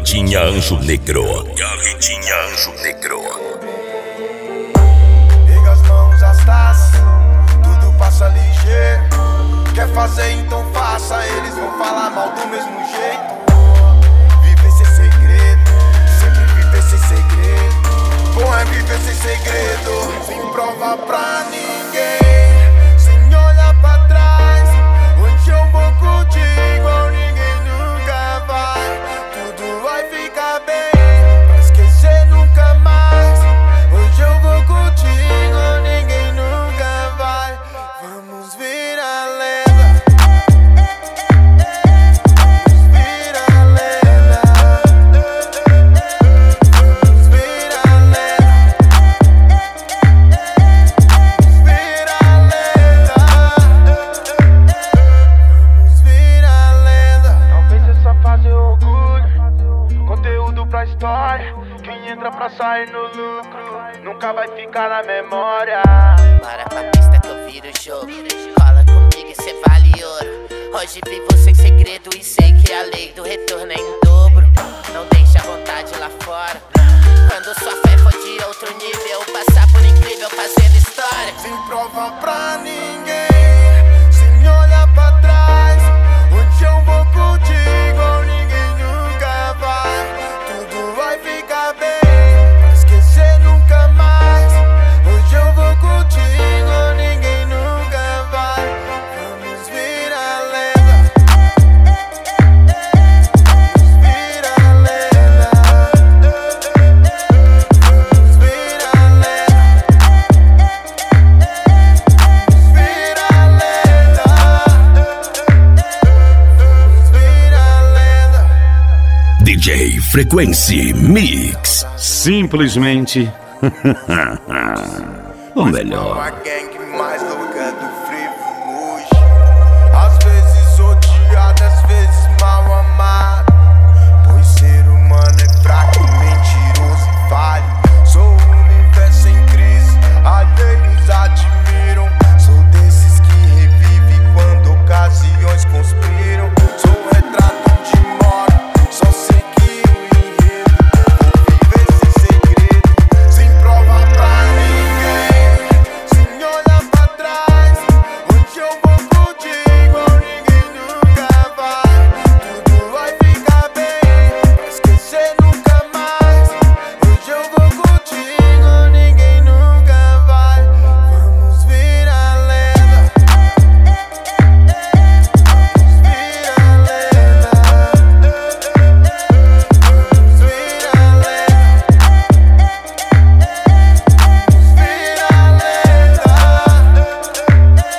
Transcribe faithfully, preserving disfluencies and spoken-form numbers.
Garritinha Anjo Negro. Garritinha Anjo Negro. Pega as mãos, as taças, tudo passa ligeiro. Quer fazer, então faça. Eles vão falar mal do mesmo jeito. Viver sem segredo, sempre viver sem segredo. Bom é viver sem segredo, sem prova pra ninguém, sem olhar pra trás. Onde eu vou contigo, ninguém nunca vai. Tudo vai ficar bem, pra esquecer nunca mais. Hoje eu vou contigo, ninguém nunca vai. Vamos virar lenda. Vamos virar lenda. Vamos virar lenda. Vamos virar lenda. Vamos virar lenda. Talvez essa fase é orgulho, conteúdo pra história. Quem entra pra sair no lucro nunca vai ficar na memória. Bora pra pista que eu viro o jogo. Cola comigo e cê vale ouro. Hoje vivo sem segredo e sei que a lei do retorno é em dobro. Não deixa a vontade lá fora. Quando sua fé for de outro nível, passar por incrível fazendo história. Sem prova pra ninguém, sem olhar pra trás. Onde eu vou contigo, ninguém nunca vai. Tudo vai ficar bem, pra esquecer nunca mais. Hoje eu vou contigo, ninguém nunca vai. Vamos virar lenda. Vamos virar lenda. Vamos virar lenda. Vamos virar lenda. Vamos virar lenda. D J Frequency Mix. Simplesmente o melhor. Uma gang